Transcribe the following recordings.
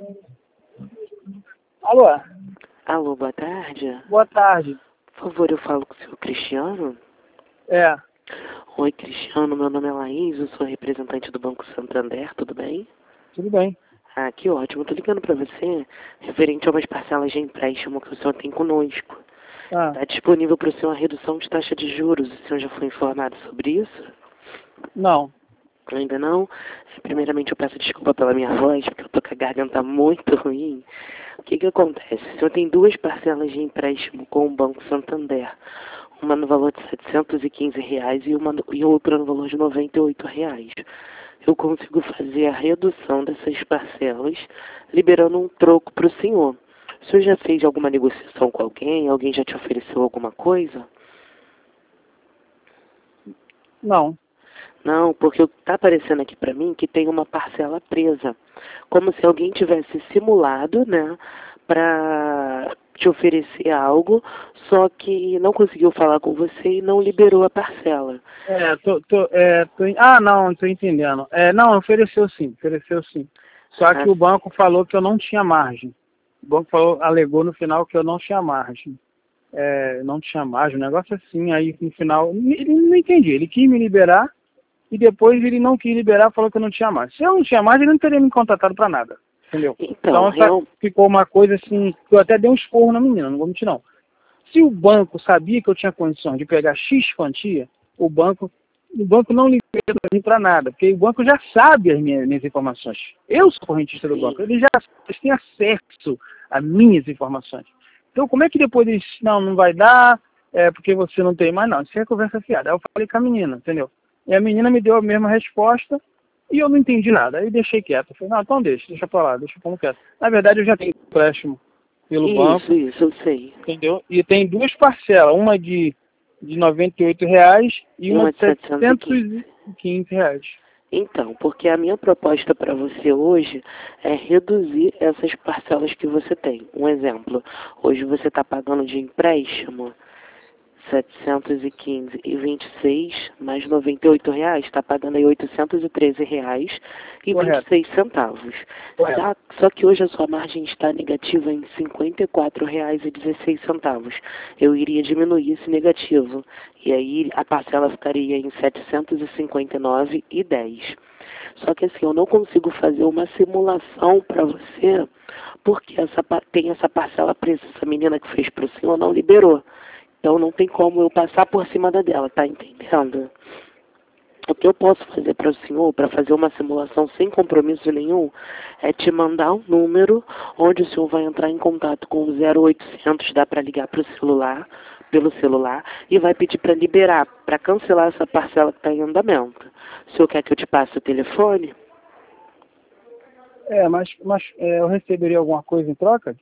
Alô? Alô, boa tarde. Boa tarde. Por favor, eu falo com o senhor Cristiano? É, Oi, Cristiano, meu nome é Laís, eu sou representante do Banco Santander, tudo bem? tudo bem. Ah, que ótimo. Tô ligando pra você referente a umas parcelas de empréstimo que o senhor tem conosco. Ah, Está disponível para o senhor a redução de taxa de juros. O senhor já foi informado sobre isso? não. Ainda não? Primeiramente, eu peço desculpa pela minha voz, porque eu tô com a garganta muito ruim. O que acontece? O senhor tem duas parcelas de empréstimo com o Banco Santander. Uma no valor de R$ 715 e outra no valor de R$ 98. Eu consigo fazer a redução dessas parcelas, liberando um troco para o senhor. O senhor já fez alguma negociação com alguém? Alguém já te ofereceu alguma coisa? Não. Não, porque está aparecendo aqui para mim que tem uma parcela presa. Como se alguém tivesse simulado, né, para te oferecer algo, só que não conseguiu falar com você e não liberou a parcela. Não, tô entendendo. Não, ofereceu sim. Só que o banco falou que eu não tinha margem. O banco alegou no final que eu não tinha margem. Não tinha margem, um negócio assim, aí no final, ele não entendi. Ele quis me liberar e depois ele não quis liberar, falou que eu não tinha margem. Se eu não tinha margem, ele não teria me contratado para nada. Entendeu? Então ficou uma coisa assim, que eu até dei um esporro na menina, não vou mentir não. Se o banco sabia que eu tinha condições de pegar X quantia, o banco não libera para nada, porque o banco já sabe as minhas informações. Eu sou correntista do banco, eles têm acesso às minhas informações. Então, como é que depois eles, não vai dar, porque você não tem mais, não. Isso é conversa fiada. Aí eu falei com a menina, entendeu? E a menina me deu a mesma resposta e eu não entendi nada. Aí deixei quieto. Eu falei, não, então deixa pra lá, deixa como quieto. Na verdade, eu já tenho empréstimo pelo banco. Isso, eu sei. Entendeu? E tem duas parcelas, uma de R$ 98 e uma de R$ 715. Então, porque a minha proposta para você hoje é reduzir essas parcelas que você tem. Um exemplo, hoje você está pagando de empréstimo 715,26 mais R$ 98, está pagando aí R$ 813,26. Só que hoje a sua margem está negativa em R$ 54,16. Eu iria diminuir esse negativo. E aí a parcela ficaria em R$ 759,10. Só que assim, eu não consigo fazer uma simulação para você, porque tem essa parcela presa. Essa menina que fez para o senhor não liberou. Então não tem como eu passar por cima da dela, tá entendendo? O que eu posso fazer para o senhor, para fazer uma simulação sem compromisso nenhum, é te mandar um número onde o senhor vai entrar em contato com o 0800, dá para ligar pelo celular, e vai pedir para liberar, para cancelar essa parcela que está em andamento. O senhor quer que eu te passe o telefone? Mas eu receberia alguma coisa em troca?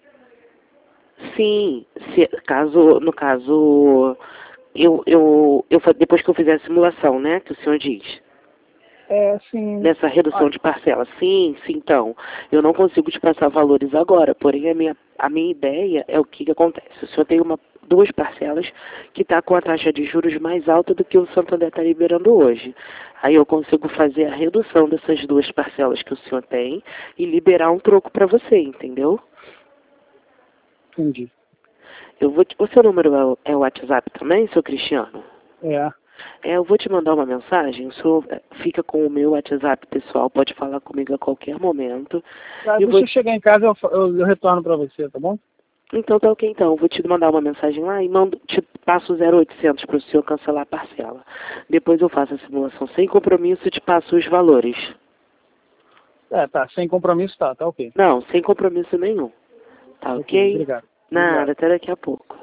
Sim, no caso, depois que eu fizer a simulação, né, que o senhor diz. Sim. Nessa redução de parcela. Sim, então. Eu não consigo te passar valores agora, porém a minha ideia é o que acontece. O senhor tem duas parcelas que está com a taxa de juros mais alta do que o Santander está liberando hoje. Aí eu consigo fazer a redução dessas duas parcelas que o senhor tem e liberar um troco para você, entendeu? Entendi. O seu número é o WhatsApp também, seu Cristiano? Eu vou te mandar uma mensagem, o senhor fica com o meu WhatsApp pessoal, pode falar comigo a qualquer momento. Deixa eu chegar em casa, eu retorno para você, tá bom? Então tá ok, então. Eu vou te mandar uma mensagem lá e te passo o 0800 para o senhor cancelar a parcela. Depois eu faço a simulação sem compromisso e te passo os valores. Sem compromisso tá ok. Não, sem compromisso nenhum. Tá ok? Obrigado. Nada, até daqui a pouco.